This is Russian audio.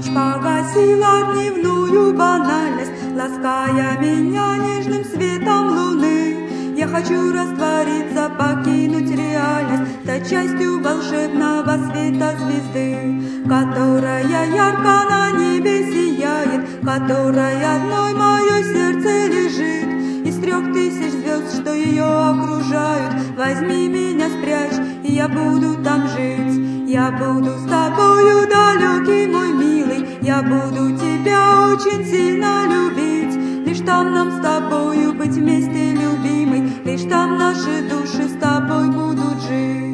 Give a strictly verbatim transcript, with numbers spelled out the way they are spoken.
Ночь погасила дневную банальность, лаская меня нежным светом луны. Я хочу раствориться, покинуть реальность, стать частью волшебного света звезды, которая ярко на небе сияет, которая одной мое сердце лежит. Из трех тысяч звезд, что ее окружают, возьми меня, спрячь, и я буду там жить. Я буду с тобою, далекий мой милый, я буду тебя очень сильно любить. Лишь там нам с тобою быть вместе, любимый, лишь там наши души с тобой будут жить.